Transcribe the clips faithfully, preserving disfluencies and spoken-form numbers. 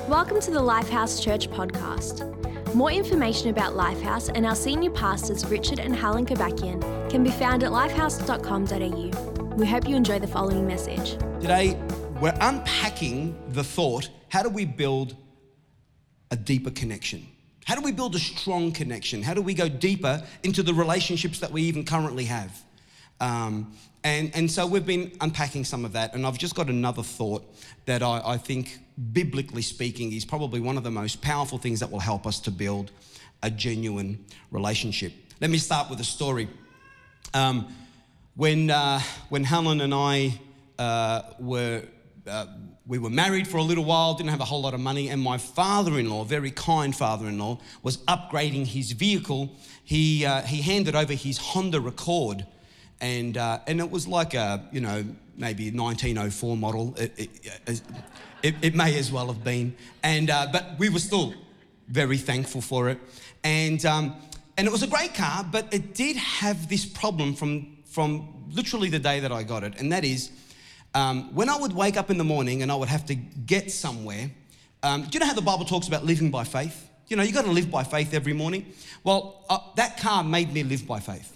Welcome to the Lifehouse Church podcast. More information about Lifehouse and our senior pastors Richard and Helen Kabakian can be found at lifehouse dot com dot a u. We hope you enjoy the following message. Today, we're unpacking the thought, how do we build a deeper connection? How do we build a strong connection? How do we go deeper into the relationships that we even currently have? Um, and, and so we've been unpacking some of that, and I've just got another thought that I, I think, biblically speaking, is probably one of the most powerful things that will help us to build a genuine relationship. Let me start with a story. Um, when, uh, when Helen and I uh, were... Uh, we were married for a little while, didn't have a whole lot of money, and my father-in-law, very kind father-in-law, was upgrading his vehicle. He uh, he handed over his Honda Accord, and uh, and it was like a, you know, maybe a nineteen oh four model. It it, it, it may as well have been, and uh, but we were still very thankful for it, and um, and it was a great car, but it did have this problem from from literally the day that I got it, and that is, Um, when I would wake up in the morning and I would have to get somewhere, um, do you know how the Bible talks about living by faith? You know, you got to live by faith every morning. Well, uh, that car made me live by faith.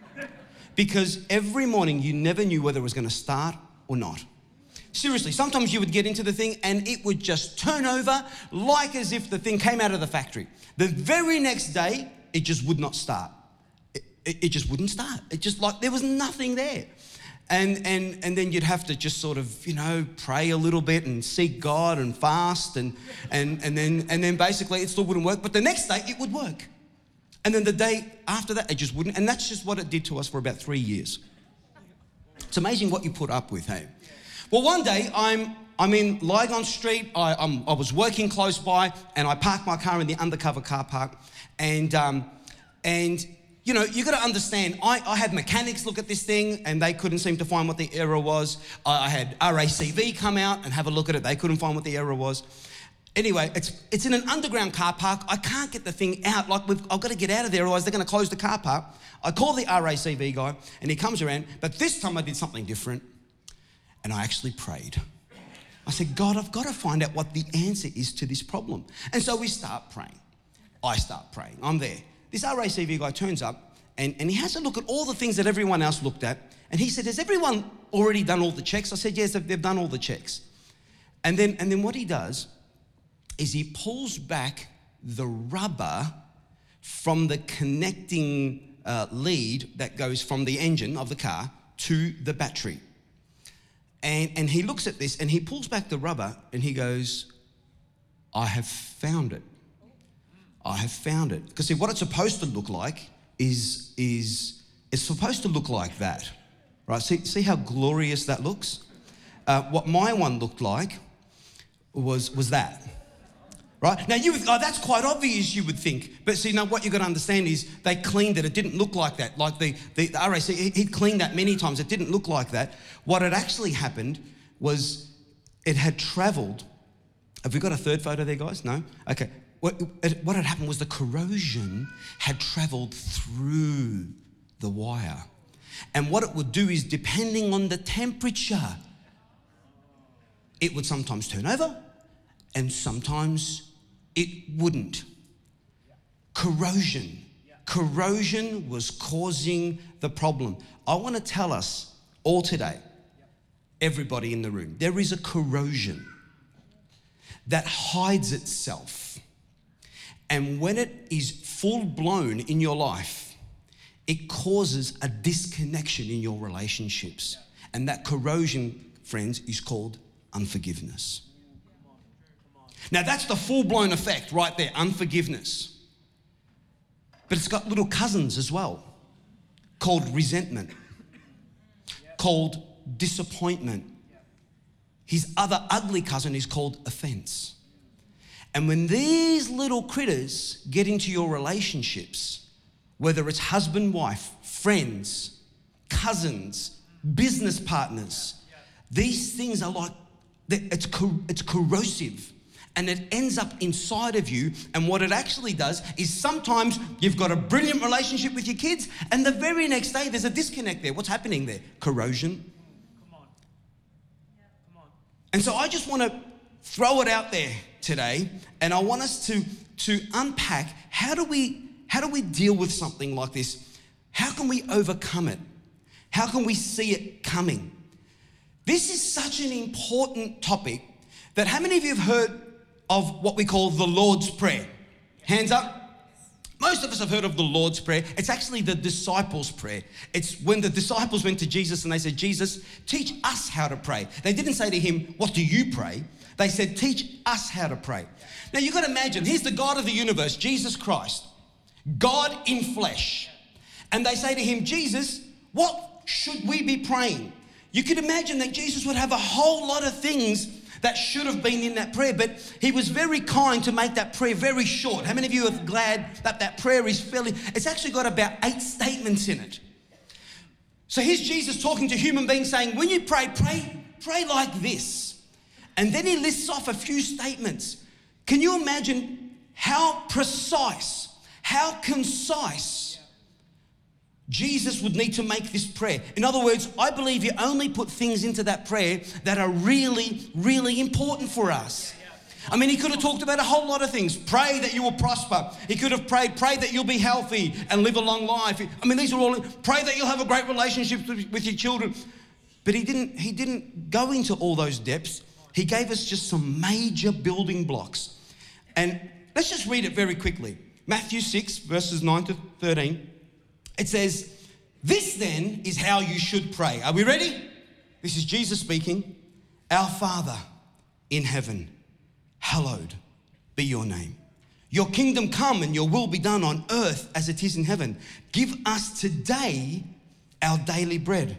Because every morning you never knew whether it was going to start or not. Seriously, sometimes you would get into the thing and it would just turn over like as if the thing came out of the factory. The very next day, it just would not start. It, it, it just wouldn't start. It just like there was nothing there. And and and then you'd have to just sort of, you know, pray a little bit and seek God and fast and and and then and then basically it still wouldn't work. But the next day it would work. And then the day after that it just wouldn't. And that's just what it did to us for about three years. It's amazing what you put up with, hey? Well, one day I'm I'm in Lygon Street. I I'm, I was working close by and I parked my car in the undercover car park. And um and you know, you got to understand, I, I had mechanics look at this thing and they couldn't seem to find what the error was. I, I had R A C V come out and have a look at it. They couldn't find what the error was. Anyway, it's it's in an underground car park. I can't get the thing out. Like, we've, I've got to get out of there, otherwise they're going to close the car park. I call the R A C V guy and he comes around, but this time I did something different and I actually prayed. I said, God, I've got to find out what the answer is to this problem. And so we start praying. I start praying. I'm there. This R A C V guy turns up and, and he has a look at all the things that everyone else looked at. And he said, has everyone already done all the checks? I said, yes, they've done all the checks. And then, and then what he does is he pulls back the rubber from the connecting uh, lead that goes from the engine of the car to the battery. And, and he looks at this and he pulls back the rubber and he goes, I have found it. I have found it. Because see, what it's supposed to look like is, is it's supposed to look like that, right? See, see how glorious that looks? Uh, what my one looked like was, was that, right? Now, you would, oh, that's quite obvious, you would think. But see, now what you've got to understand is they cleaned it. It didn't look like that. Like the, the, the R A C, he'd cleaned that many times. It didn't look like that. What had actually happened was it had traveled. Have we got a third photo there, guys? No? Okay. What, what had happened was the corrosion had traveled through the wire. And what it would do is, depending on the temperature, it would sometimes turn over and sometimes it wouldn't. Corrosion. Corrosion was causing the problem. I want to tell us all today, everybody in the room, there is a corrosion that hides itself. And when it is full blown in your life, it causes a disconnection in your relationships. And that corrosion, friends, is called unforgiveness. Now that's the full blown effect right there, unforgiveness. But it's got little cousins as well, called resentment, called disappointment. His other ugly cousin is called offense. And when these little critters get into your relationships, whether it's husband, wife, friends, cousins, business partners, these things are like, it's, it's corrosive. And it ends up inside of you. And what it actually does is sometimes you've got a brilliant relationship with your kids and the very next day there's a disconnect there. What's happening there? Corrosion. Come on. Come on. And so I just want to throw it out there today, and I want us to, to unpack how do we how do we deal with something like this? How can we overcome it? How can we see it coming? This is such an important topic that how many of you have heard of what we call the Lord's Prayer? Hands up. Most of us have heard of the Lord's Prayer. It's actually the disciples' prayer. It's when the disciples went to Jesus and they said, Jesus, teach us how to pray. They didn't say to him, what do you pray? They said, teach us how to pray. Now you've got to imagine, here's the God of the universe, Jesus Christ, God in flesh. And they say to him, Jesus, what should we be praying? You could imagine that Jesus would have a whole lot of things that should have been in that prayer, but he was very kind to make that prayer very short. How many of you are glad that that prayer is fairly, it's actually got about eight statements in it. So here's Jesus talking to human beings saying, when you pray, pray, pray like this. And then he lists off a few statements. Can you imagine how precise, how concise Jesus would need to make this prayer? In other words, I believe you only put things into that prayer that are really, really important for us. I mean, he could have talked about a whole lot of things. Pray that you will prosper. He could have prayed, pray that you'll be healthy and live a long life. I mean, these are all, pray that you'll have a great relationship with, with your children. But he didn't, he didn't go into all those depths. He gave us just some major building blocks. And let's just read it very quickly. Matthew six, verses nine to thirteen. It says, this then is how you should pray. Are we ready? This is Jesus speaking. Our Father in heaven, hallowed be your name. Your kingdom come and your will be done on earth as it is in heaven. Give us today our daily bread.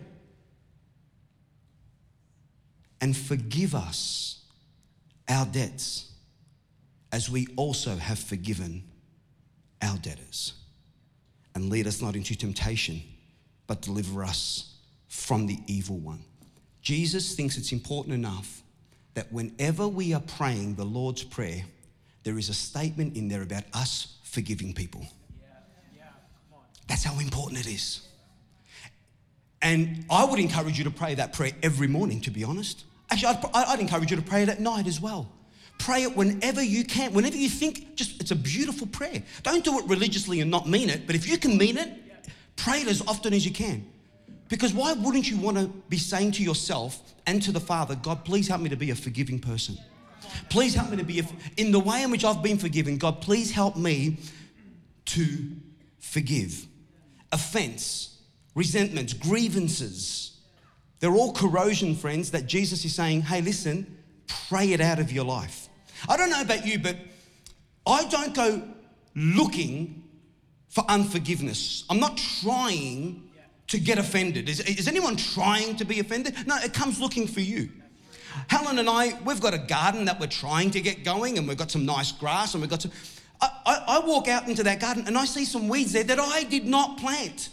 And forgive us our debts as we also have forgiven our debtors. And lead us not into temptation, but deliver us from the evil one. Jesus thinks it's important enough that whenever we are praying the Lord's Prayer, there is a statement in there about us forgiving people. Yeah. Yeah. Come on. That's how important it is. And I would encourage you to pray that prayer every morning, to be honest. Actually, I'd, I'd encourage you to pray it at night as well. Pray it whenever you can, whenever you think, just it's a beautiful prayer. Don't do it religiously and not mean it, but if you can mean it, pray it as often as you can. Because why wouldn't you want to be saying to yourself and to the Father, God, please help me to be a forgiving person. Please help me to be, a, in the way in which I've been forgiven, God, please help me to forgive. Offense, resentments, grievances, they're all corrosion, friends, that Jesus is saying, hey, listen, pray it out of your life. I don't know about you, but I don't go looking for unforgiveness. I'm not trying to get offended. Is, is anyone trying to be offended? No, it comes looking for you. Helen and I, we've got a garden that we're trying to get going, and we've got some nice grass, and we've got some... I, I, I walk out into that garden and I see some weeds there that I did not plant.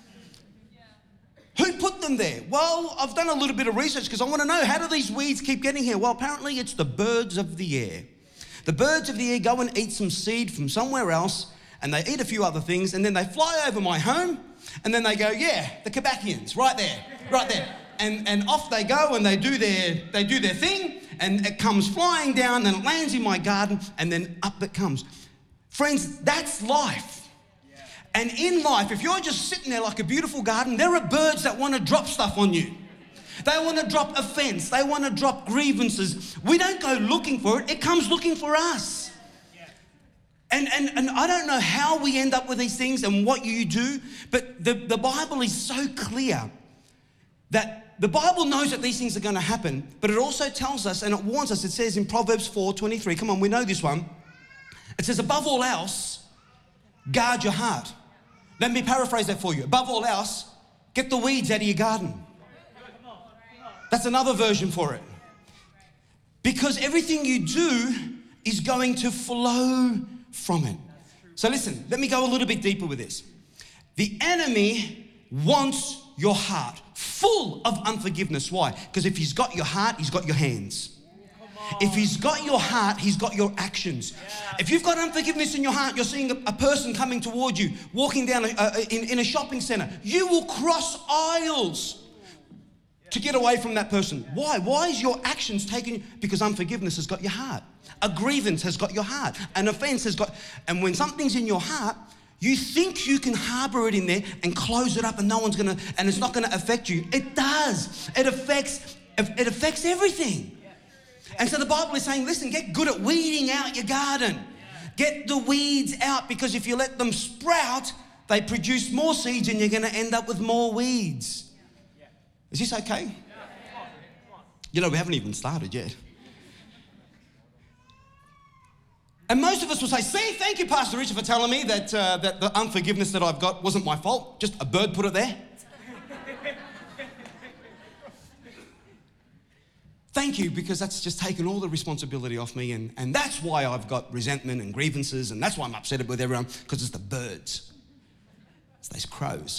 Who put them there? Well, I've done a little bit of research because I want to know, how do these weeds keep getting here? Well, apparently it's the birds of the air. The birds of the air go and eat some seed from somewhere else, and they eat a few other things, and then they fly over my home, and then they go, yeah, the Quebecians, right there, right there. And and off they go, and they do their they do their thing, and it comes flying down, and it lands in my garden, and then up it comes. Friends, that's life. And in life, if you're just sitting there like a beautiful garden, there are birds that want to drop stuff on you. They want to drop offense. They want to drop grievances. We don't go looking for it. It comes looking for us. And, and, and I don't know how we end up with these things and what you do, but the, the Bible is so clear that the Bible knows that these things are going to happen, but it also tells us and it warns us. It says in Proverbs four twenty-three, come on, we know this one. It says, above all else, guard your heart. Let me paraphrase that for you. Above all else, get the weeds out of your garden. That's another version for it. Because everything you do is going to flow from it. So listen, let me go a little bit deeper with this. The enemy wants your heart full of unforgiveness. Why? Because if he's got your heart, he's got your hands. If he's got your heart, he's got your actions. If you've got unforgiveness in your heart, you're seeing a, a person coming toward you, walking down a, a, in, in a shopping center, you will cross aisles to get away from that person. Why? Why is your actions taking you? Because unforgiveness has got your heart. A grievance has got your heart. An offense has got, and when something's in your heart, you think you can harbor it in there and close it up and no one's gonna, and it's not gonna affect you. It does. It affects, it affects everything. And so the Bible is saying, listen, get good at weeding out your garden. Get the weeds out, because if you let them sprout, they produce more seeds and you're gonna end up with more weeds. Is this okay? You know, we haven't even started yet. And most of us will say, see, thank you, Pastor Richard, for telling me that, uh, that the unforgiveness that I've got wasn't my fault. Just a bird put it there. Thank you, because that's just taken all the responsibility off me, and, and that's why I've got resentment and grievances, and that's why I'm upset with everyone, because it's the birds. It's those crows.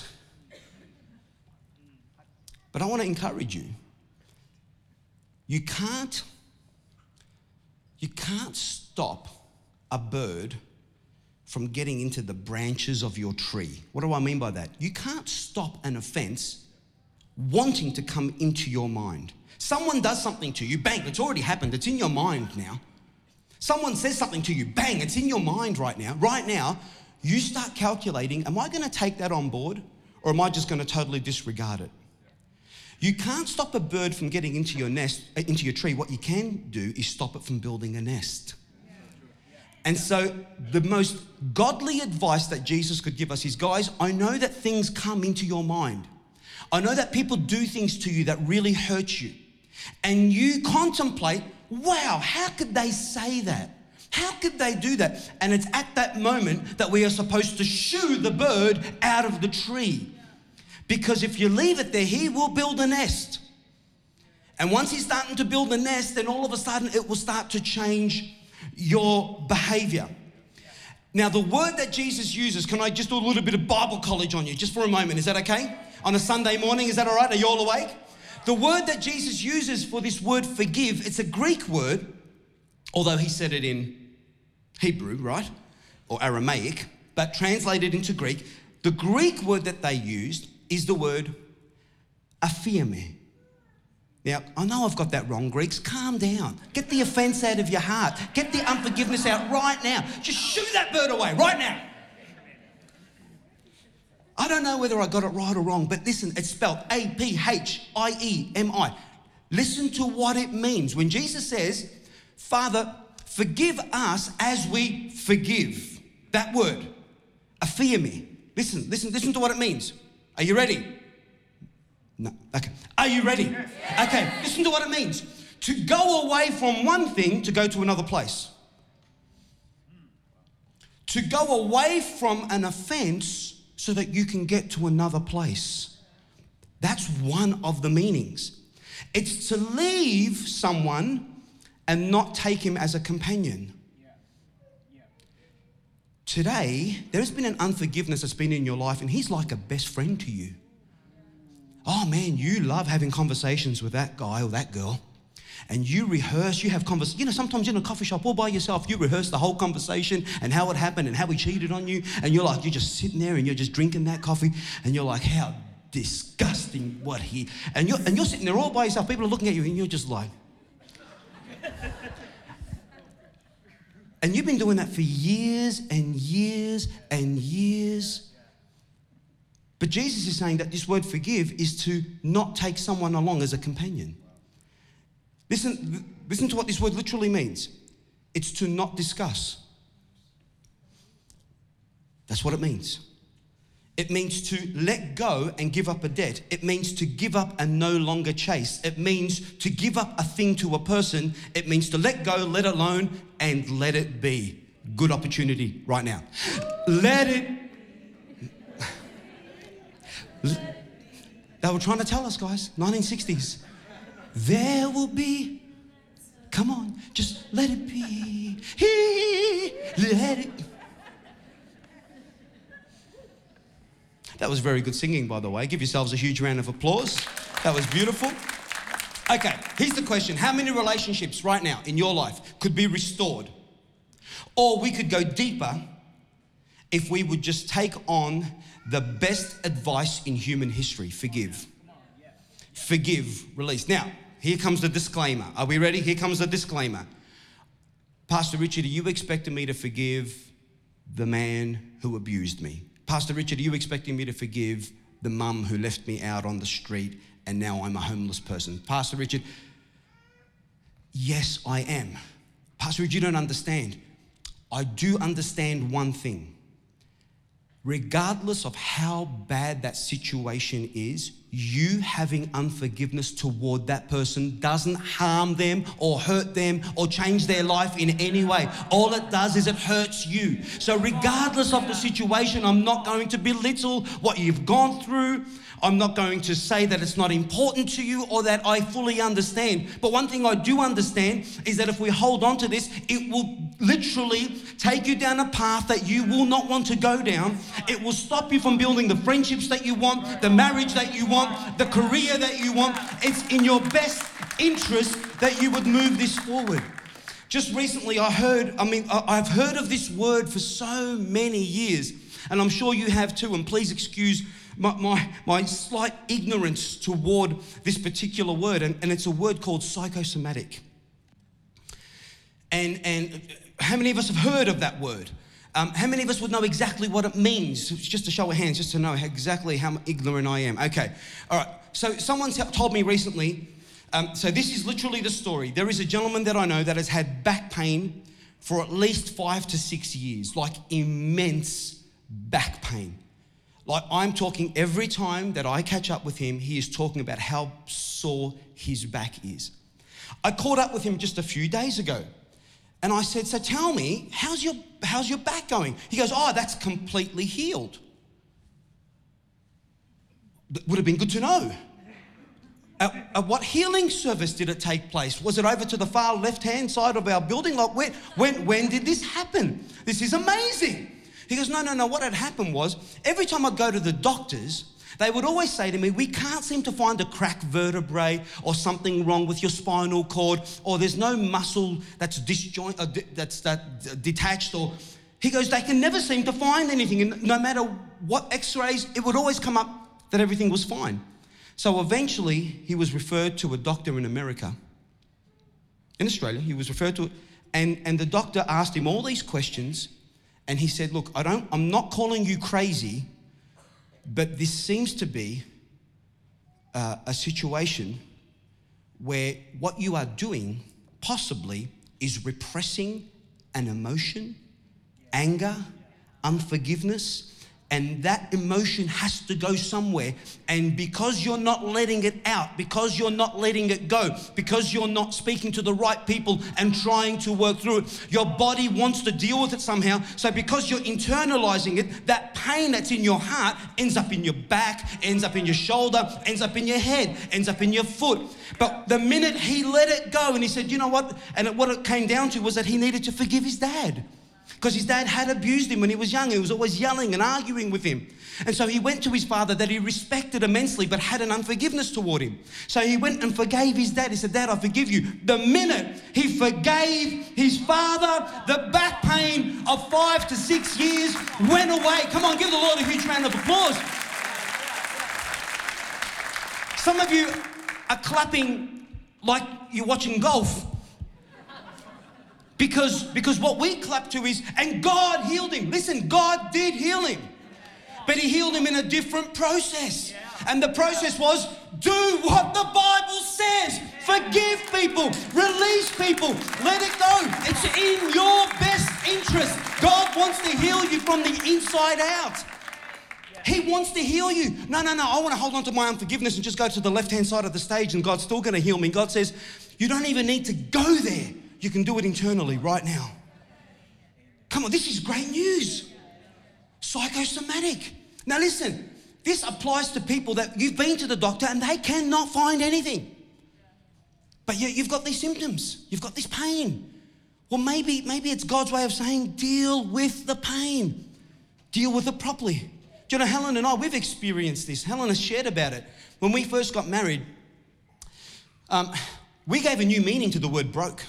But I want to encourage you. You can't, you can't stop a bird from getting into the branches of your tree. What do I mean by that? You can't stop an offense wanting to come into your mind. Someone does something to you, bang, it's already happened, it's in your mind now. Someone says something to you, bang, it's in your mind right now. Right now, you start calculating, am I gonna take that on board, or am I just gonna totally disregard it? You can't stop a bird from getting into your nest, into your tree. What you can do is stop it from building a nest. And so the most godly advice that Jesus could give us is, guys, I know that things come into your mind. I know that people do things to you that really hurt you. And you contemplate, wow, how could they say that? How could they do that? And it's at that moment that we are supposed to shoo the bird out of the tree. Because if you leave it there, he will build a nest. And once he's starting to build a nest, then all of a sudden it will start to change your behavior. Now, the word that Jesus uses, can I just do a little bit of Bible college on you just for a moment? Is that okay? On a Sunday morning, is that all right? Are you all awake? The word that Jesus uses for this word forgive, it's a Greek word, although he said it in Hebrew, right? Or Aramaic, but translated into Greek. The Greek word that they used is the word aphiemi. Now, I know I've got that wrong, Greeks. Calm down. Get the offense out of your heart. Get the unforgiveness out right now. Just shoo that bird away right now. I don't know whether I got it right or wrong, but listen, it's spelled A P H I E M I. Listen to what it means. When Jesus says, Father, forgive us as we forgive. That word, aphiemi. Listen, listen, listen to what it means. Are you ready? No. Okay. Are you ready? Okay. Listen to what it means. To go away from one thing to go to another place. To go away from an offense so that you can get to another place. That's one of the meanings. It's to leave someone and not take him as a companion. Today, there's been an unforgiveness that's been in your life, and he's like a best friend to you. Oh man, you love having conversations with that guy or that girl. And you rehearse, you have conversations. You know, sometimes in a coffee shop all by yourself, you rehearse the whole conversation and how it happened and how he cheated on you. And you're like, you're just sitting there and you're just drinking that coffee. And you're like, how disgusting what he... And you're, and you're sitting there all by yourself. People are looking at you and you're just like... And you've been doing that for years and years and years. But Jesus is saying that this word forgive is to not take someone along as a companion. Listen, listen to what this word literally means. It's to not discuss. That's what it means. It means to let go and give up a debt. It means to give up and no longer chase. It means to give up a thing to a person. It means to let go, let it alone, and let it be. Good opportunity right now. Let it. They were trying to tell us, guys, nineteen sixties. There will be, come on, just let it be. Let it. That was very good singing, by the way. Give yourselves a huge round of applause. That was beautiful. Okay, here's the question. How many relationships right now in your life could be restored? Or we could go deeper if we would just take on the best advice in human history. Forgive. Forgive, release. Now, here comes the disclaimer. Are we ready? Here comes the disclaimer. Pastor Richard, are you expecting me to forgive the man who abused me? Pastor Richard, are you expecting me to forgive the mum who left me out on the street and now I'm a homeless person? Pastor Richard, yes, I am. Pastor Richard, you don't understand. I do understand one thing. Regardless of how bad that situation is, you having unforgiveness toward that person doesn't harm them or hurt them or change their life in any way. All it does is it hurts you. So regardless of the situation, I'm not going to belittle what you've gone through. I'm not going to say that it's not important to you or that I fully understand. But one thing I do understand is that if we hold on to this, it will literally take you down a path that you will not want to go down. It will stop you from building the friendships that you want, the marriage that you want, the career that you want. It's in your best interest that you would move this forward. Just recently I heard, I mean, I've heard of this word for so many years, and I'm sure you have too, and please excuse My, my, my slight ignorance toward this particular word, and, and it's a word called psychosomatic. And, and how many of us have heard of that word? Um, how many of us would know exactly what it means? Just a show of hands, just to know exactly how ignorant I am. Okay, all right. So someone told me recently, um, so this is literally the story. There is a gentleman that I know that has had back pain for at least five to six years, like immense back pain. Like I'm talking every time that I catch up with him, he is talking about how sore his back is. I caught up with him just a few days ago and I said, so tell me, how's your, how's your back going? He goes, oh, that's completely healed. That would have been good to know. At, at what healing service did it take place? Was it over to the far left-hand side of our building? Like when, when, when did this happen? This is amazing. He goes, no, no, no, what had happened was, every time I'd go to the doctors, they would always say to me, we can't seem to find a cracked vertebrae or something wrong with your spinal cord, or there's no muscle that's disjoint, uh, that's that uh, detached, or he goes, they can never seem to find anything. And no matter what x-rays, it would always come up that everything was fine. So eventually he was referred to a doctor in America, in Australia, he was referred to, and, and the doctor asked him all these questions. And he said, look, I don't, I'm not calling you crazy, but this seems to be uh, a situation where what you are doing possibly is repressing an emotion, anger, unforgiveness, and that emotion has to go somewhere. And because you're not letting it out, because you're not letting it go, because you're not speaking to the right people and trying to work through it, your body wants to deal with it somehow. So because you're internalizing it, that pain that's in your heart ends up in your back, ends up in your shoulder, ends up in your head, ends up in your foot. But the minute he let it go and he said, you know what? And what it came down to was that he needed to forgive his dad. Because his dad had abused him when he was young. He was always yelling and arguing with him. And so he went to his father that he respected immensely but had an unforgiveness toward him. So he went and forgave his dad. He said, Dad, I forgive you. The minute he forgave his father, the back pain of five to six years went away. Come on, give the Lord a huge round of applause. Some of you are clapping like you're watching golf. Because, because what we clap to is, and God healed him. Listen, God did heal him. But he healed him in a different process. And the process was, do what the Bible says. Forgive people. Release people. Let it go. It's in your best interest. God wants to heal you from the inside out. He wants to heal you. No, no, no, I want to hold on to my unforgiveness and just go to the left-hand side of the stage and God's still going to heal me. God says, you don't even need to go there. You can do it internally right now. Come on, this is great news. Psychosomatic. Now listen, this applies to people that you've been to the doctor and they cannot find anything. But yet you've got these symptoms. You've got this pain. Well, maybe, maybe it's God's way of saying, deal with the pain. Deal with it properly. Do you know, Helen and I, we've experienced this. Helen has shared about it. When we first got married, um, we gave a new meaning to the word broke.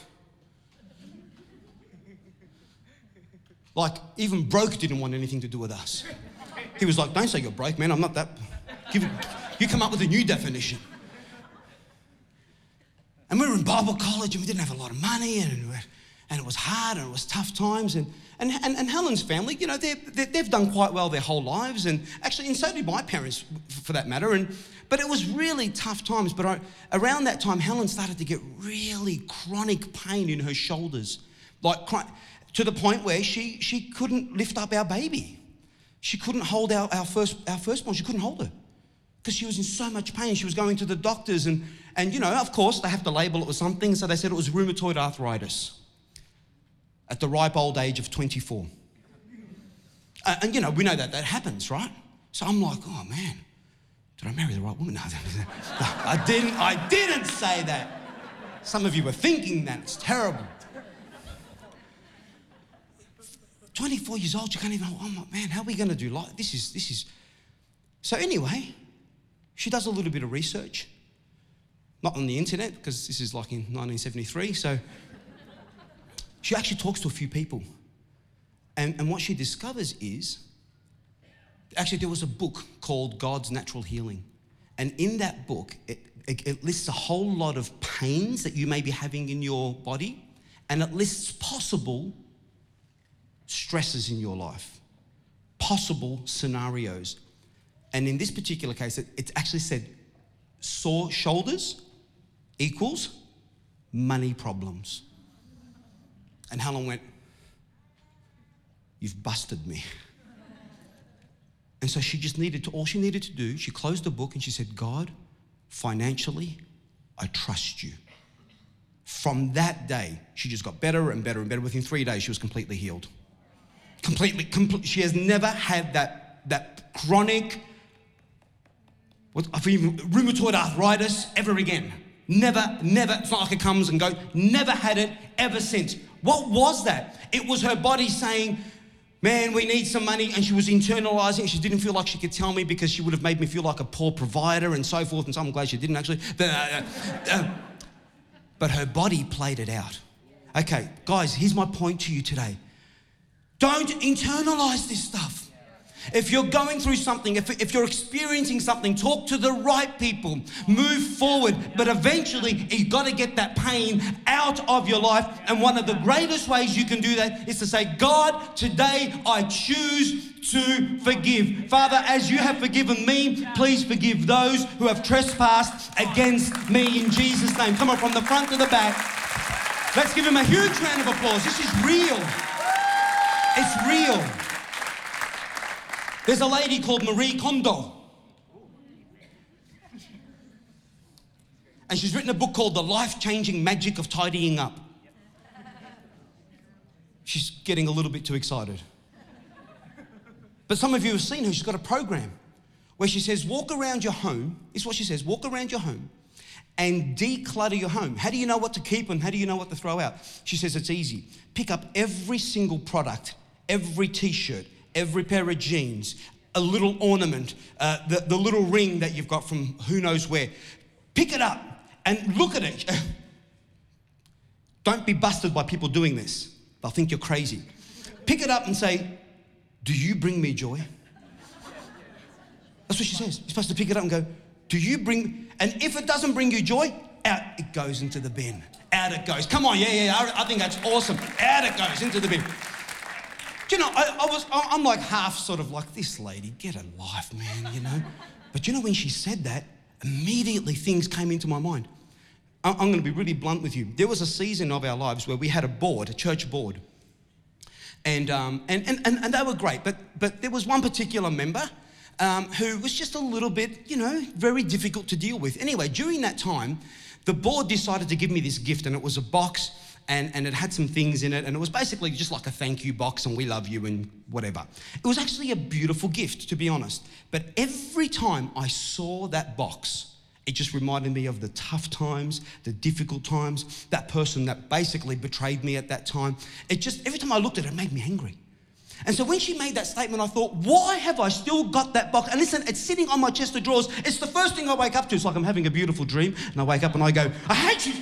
Like, even broke didn't want anything to do with us. He was like, don't say you're broke, man. I'm not that. Give, you come up with a new definition. And we were in Bible college and we didn't have a lot of money. And, and it was hard and it was tough times. And and and, and Helen's family, you know, they've they've done quite well their whole lives, and actually, and so did my parents, for that matter. And but it was really tough times. But I, around that time, Helen started to get really chronic pain in her shoulders, like to the point where she she couldn't lift up our baby. She couldn't hold our our first our firstborn. She couldn't hold her, because she was in so much pain. She was going to the doctors, and, and you know, of course, they have to label it with something, so they said it was rheumatoid arthritis at the ripe old age of twenty-four. Uh, and, you know, we know that that happens, right? So I'm like, oh, man, did I marry the right woman? No, I didn't, I didn't say that. Some of you were thinking that. It's terrible. twenty-four years old, you can't even, oh, my, man, how are we going to do life? This is, this is... So anyway, she does a little bit of research, not on the internet, because this is like in nineteen seventy-three. So she actually talks to a few people. And, and what she discovers is, actually there was a book called God's Natural Healing. And in that book, it, it, it lists a whole lot of pains that you may be having in your body, and it lists possible stresses in your life, possible scenarios. And in this particular case, it, it actually said sore shoulders equals money problems. And Helen went, you've busted me. And so she just needed to, all she needed to do, she closed the book and she said, God, financially, I trust you. From that day, she just got better and better and better. Within three days, she was completely healed. Completely, complete, she has never had that, that chronic, what, rheumatoid arthritis ever again. Never, never, it's not like it comes and goes. Never had it ever since. What was that? It was her body saying, man, we need some money, and she was internalizing it. She didn't feel like she could tell me because she would have made me feel like a poor provider and so forth, and so I'm glad she didn't actually. But, uh, uh, but her body played it out. Okay, guys, here's my point to you today. Don't internalize this stuff. If you're going through something, if, if you're experiencing something, talk to the right people, move forward, but eventually you've got to get that pain out of your life. And one of the greatest ways you can do that is to say, God, today I choose to forgive. Father, as you have forgiven me, please forgive those who have trespassed against me in Jesus' name. Come on, from the front to the back. Let's give him a huge round of applause. This is real. It's real. There's a lady called Marie Kondo. And she's written a book called The Life-Changing Magic of Tidying Up. She's getting a little bit too excited. But some of you have seen her. She's got a program where she says, walk around your home. This is what she says, walk around your home and declutter your home. How do you know what to keep and how do you know what to throw out? She says it's easy. Pick up every single product, every t-shirt, every pair of jeans, a little ornament, uh, the, the little ring that you've got from who knows where. Pick it up and look at it. Don't be busted by people doing this. They'll think you're crazy. Pick it up and say, do you bring me joy? That's what she says. You're supposed to pick it up and go, do you bring, and if it doesn't bring you joy, out it goes into the bin. Out it goes. Come on, yeah, yeah, I, I think that's awesome. Out it goes into the bin. Do you know, I, I was, I'm like half sort of like, this lady, get a life, man, you know. But you know, when she said that, immediately things came into my mind. I'm going to be really blunt with you. There was a season of our lives where we had a board, a church board. And, um, and, and, and, and they were great, but, but there was one particular member um, who was just a little bit, you know, very difficult to deal with. Anyway, during that time, the board decided to give me this gift, and it was a box. And, and it had some things in it, and it was basically just like a thank you box and we love you and whatever. It was actually a beautiful gift, to be honest. But every time I saw that box, it just reminded me of the tough times, the difficult times, that person that basically betrayed me at that time. It just, every time I looked at it, it made me angry. And so when she made that statement, I thought, why have I still got that box? And listen, it's sitting on my chest of drawers. It's the first thing I wake up to. It's like I'm having a beautiful dream, and I wake up and I go, I hate you.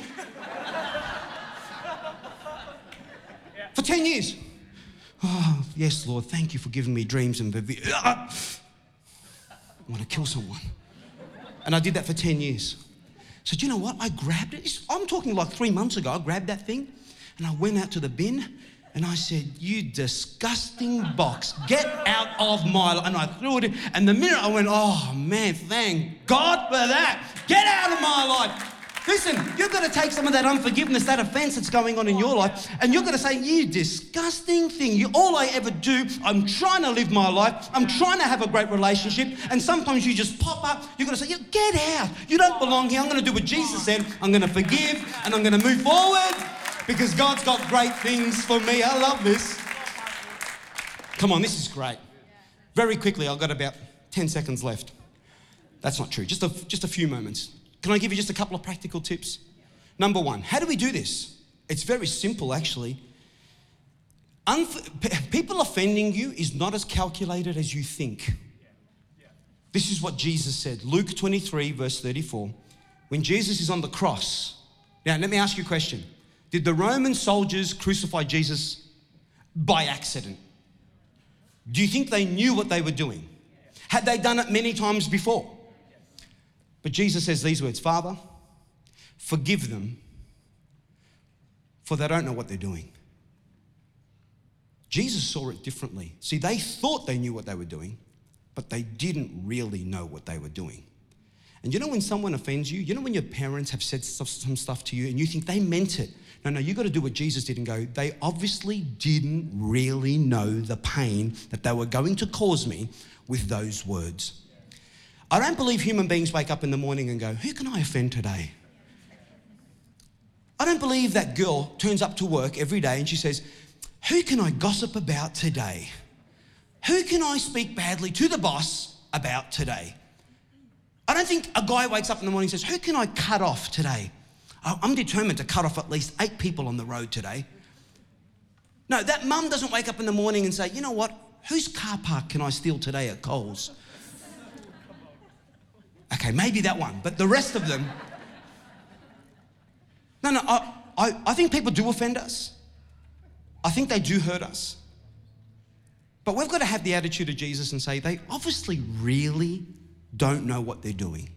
For ten years. Oh, yes, Lord, thank you for giving me dreams and vivi- I want to kill someone. And I did that for ten years. So do you know what? I grabbed it. I'm talking like three months ago. I grabbed that thing And I went out to the bin and I said, you disgusting box, get out of my life. And I threw it in. And the minute I went, oh man, thank God for that. Get out of my life. Listen, you've got to take some of that unforgiveness, that offense that's going on in your life, and you've got to say, you disgusting thing. You, all I ever do, I'm trying to live my life. I'm trying to have a great relationship. And sometimes you just pop up. You've got to say, yeah, get out. You don't belong here. I'm going to do what Jesus said. I'm going to forgive and I'm going to move forward because God's got great things for me. I love this. Come on, this is great. Very quickly, I've got about ten seconds left. That's not true. Just a, just a few moments. Can I give you just a couple of practical tips? Number one, how do we do this? It's very simple, actually. Unf- people offending you is not as calculated as you think. This is what Jesus said. Luke twenty-three, verse thirty-four. When Jesus is on the cross. Now, let me ask you a question. Did the Roman soldiers crucify Jesus by accident? Do you think they knew what they were doing? Had they done it many times before? But Jesus says these words, Father, forgive them, for they don't know what they're doing. Jesus saw it differently. See, they thought they knew what they were doing, but they didn't really know what they were doing. And you know when someone offends you, you know when your parents have said some stuff to you and you think they meant it. No, no, you got to do what Jesus did and go, they obviously didn't really know the pain that they were going to cause me with those words. I don't believe human beings wake up in the morning and go, who can I offend today? I don't believe that girl turns up to work every day and she says, who can I gossip about today? Who can I speak badly to the boss about today? I don't think a guy wakes up in the morning and says, who can I cut off today? I'm determined to cut off at least eight people on the road today. No, that mum doesn't wake up in the morning and say, you know what? Whose car park can I steal today at Coles? Okay, maybe that one, but the rest of them. No, no, I, I, I think people do offend us. I think they do hurt us. But we've got to have the attitude of Jesus and say, they obviously really don't know what they're doing.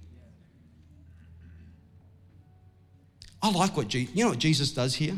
I like what Jesus, you know what Jesus does here?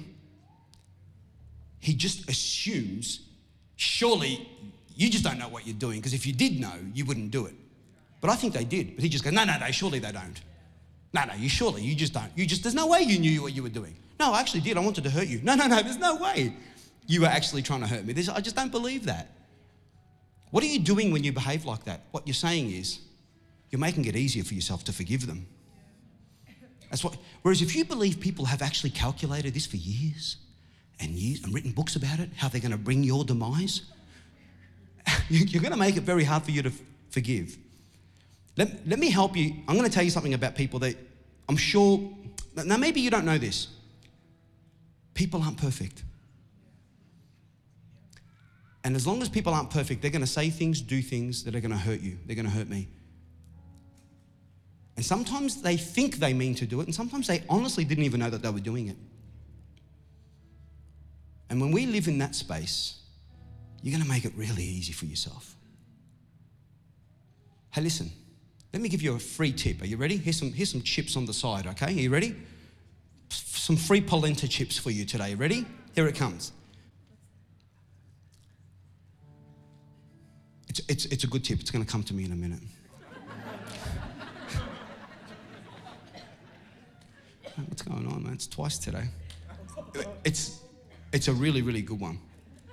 He just assumes, surely you just don't know what you're doing, because if you did know, you wouldn't do it. But I think they did. But he just goes, no, no, no, surely they don't. No, no, you surely, you just don't. You just, there's no way you knew what you were doing. No, I actually did. I wanted to hurt you. No, no, no, there's no way you were actually trying to hurt me. There's, I just don't believe that. What are you doing when you behave like that? What you're saying is, you're making it easier for yourself to forgive them. That's what. Whereas if you believe people have actually calculated this for years and years and written books about it, how they're going to bring your demise, you're going to make it very hard for you to f- forgive. Let, let me help you. I'm going to tell you something about people that I'm sure, now maybe you don't know this. People aren't perfect. And as long as people aren't perfect, they're going to say things, do things that are going to hurt you. They're going to hurt me. And sometimes they think they mean to do it, and sometimes they honestly didn't even know that they were doing it. And when we live in that space, you're going to make it really easy for yourself. Hey, listen. Let me give you a free tip. Are you ready? Here's some, here's some chips on the side, okay? Are you ready? Some free polenta chips for you today. Ready? Here it comes. It's, it's, it's a good tip. It's going to come to me in a minute. What's going on, man? It's twice today. It's, it's a really, really good one.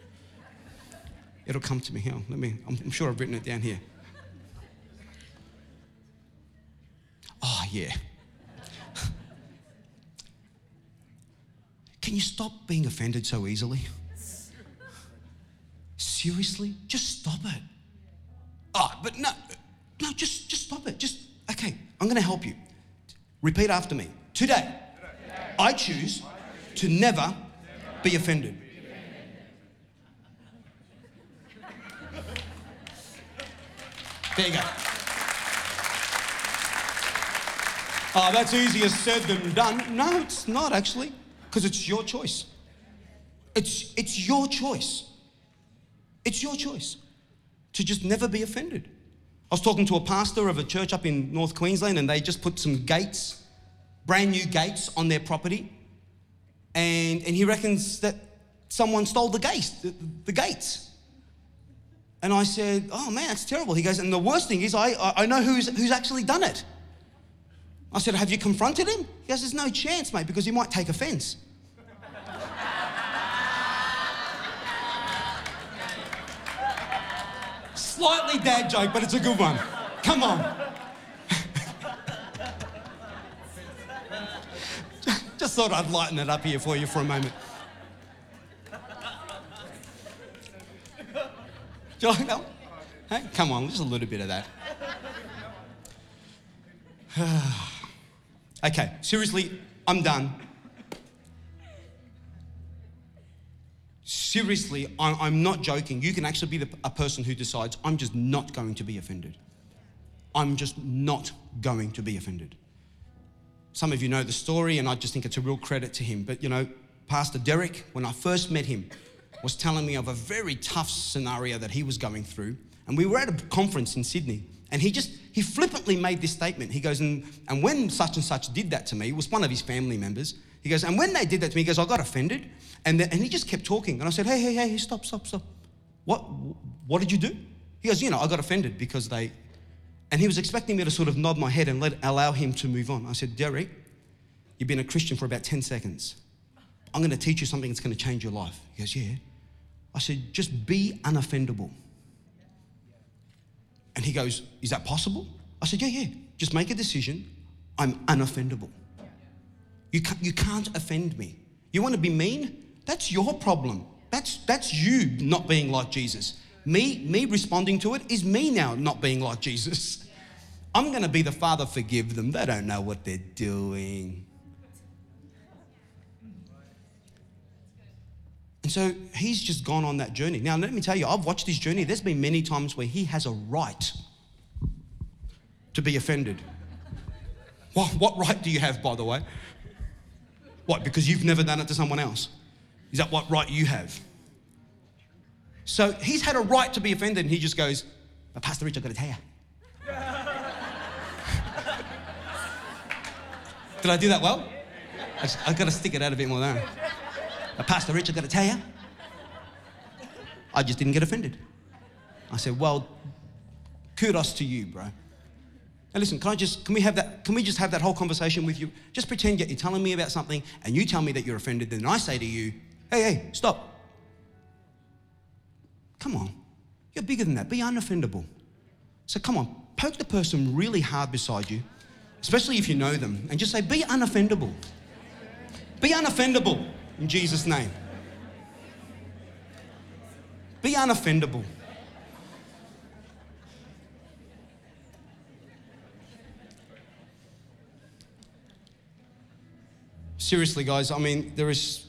It'll come to me here. Let me, I'm, I'm sure I've written it down here. Oh, yeah. Can you stop being offended so easily? Seriously? Just stop it. Oh, but no, no, just, just stop it. Just, okay, I'm going to help you. Repeat after me. Today, I choose to never be offended. There you go. Oh, that's easier said than done. No, it's not actually, because it's your choice. It's, it's your choice. It's your choice to just never be offended. I was talking to a pastor of a church up in North Queensland, and they just put some gates, brand new gates on their property. and, and he reckons that someone stole the gates, the, the gates. And I said, oh man, that's terrible. He goes, and the worst thing is I, I know who's, who's actually done it. I said, have you confronted him? He goes, there's no chance, mate, because he might take offense. Slightly dad joke, but it's a good one. Come on. Just thought I'd lighten it up here for you for a moment. Do you like that one? Hey, come on, just a little bit of that. Okay, seriously, I'm done. Seriously, I'm not joking. You can actually be the, a person who decides, I'm just not going to be offended. I'm just not going to be offended. Some of you know the story, and I just think it's a real credit to him. But, you know, Pastor Derek, when I first met him, was telling me of a very tough scenario that he was going through. And we were at a conference in Sydney, and he just, he flippantly made this statement. He goes, and, and when such and such did that to me, it was one of his family members. He goes, and when they did that to me, he goes, I got offended. And, the, and he just kept talking. And I said, hey, hey, hey, stop, stop, stop. What, what did you do? He goes, you know, I got offended because they, and he was expecting me to sort of nod my head and let allow him to move on. I said, Derek, you've been a Christian for about ten seconds. I'm going to teach you something that's going to change your life. He goes, yeah. I said, just be unoffendable. And he goes, is that possible? I said, yeah, yeah. Just make a decision. I'm unoffendable. You can't, you can't offend me. You want to be mean? That's your problem. That's, that's you not being like Jesus. Me, me responding to it is me now not being like Jesus. I'm going to be the Father, forgive them. They don't know what they're doing. And so he's just gone on that journey. Now, let me tell you, I've watched his journey. There's been many times where he has a right to be offended. What, what right do you have, by the way? What, because you've never done it to someone else? Is that what right you have? So he's had a right to be offended, and he just goes, but Pastor Rich, I've got to tell you. Did I do that well? I just, I've got to stick it out a bit more there. But Pastor Rich, I've got to tell you, I just didn't get offended. I said, well, kudos to you, bro. Now listen, can I just, can we have that, can we just have that whole conversation with you? Just pretend that you're telling me about something and you tell me that you're offended, then I say to you, hey, hey, stop. Come on, you're bigger than that, be unoffendable. So come on, poke the person really hard beside you, especially if you know them, and just say, be unoffendable. Be unoffendable in Jesus' name. Be unoffendable. Seriously, guys, I mean, there is...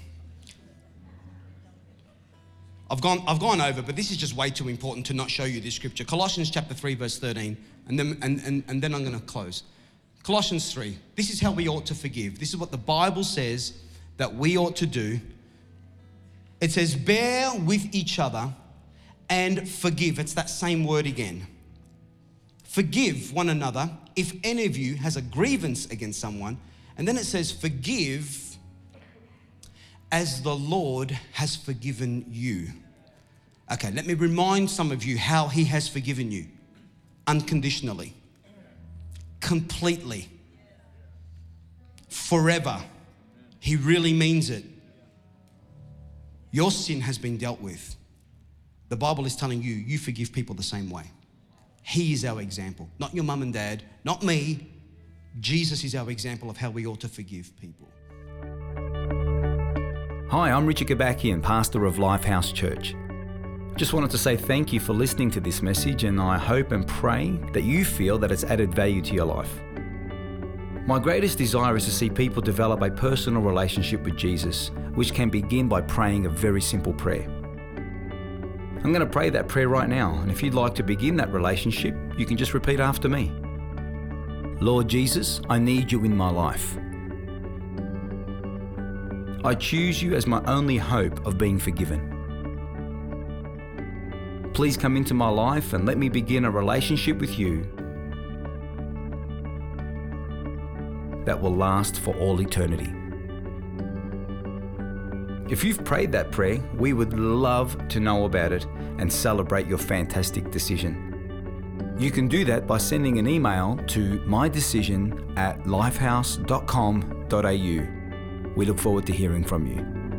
I've gone, I've gone over, but this is just way too important to not show you this scripture. Colossians chapter three, verse thirteen, and then, and, and, and then I'm going to close. Colossians three, this is how we ought to forgive. This is what the Bible says that we ought to do. It says, bear with each other and forgive. It's that same word again. Forgive one another if any of you has a grievance against someone. And then it says, forgive as the Lord has forgiven you. Okay, let me remind some of you how he has forgiven you. Unconditionally. Completely. Forever. He really means it. Your sin has been dealt with. The Bible is telling you, you forgive people the same way. He is our example. Not your mum and dad, not me. Jesus is our example of how we ought to forgive people. Hi, I'm Richard Gabakian, pastor of Lifehouse Church. Just wanted to say thank you for listening to this message, and I hope and pray that you feel that it's added value to your life. My greatest desire is to see people develop a personal relationship with Jesus, which can begin by praying a very simple prayer. I'm going to pray that prayer right now, and if you'd like to begin that relationship, you can just repeat after me. Lord Jesus, I need you in my life. I choose you as my only hope of being forgiven. Please come into my life and let me begin a relationship with you that will last for all eternity. If you've prayed that prayer, we would love to know about it and celebrate your fantastic decision. You can do that by sending an email to mydecision at lifehouse dot com dot a u. We look forward to hearing from you.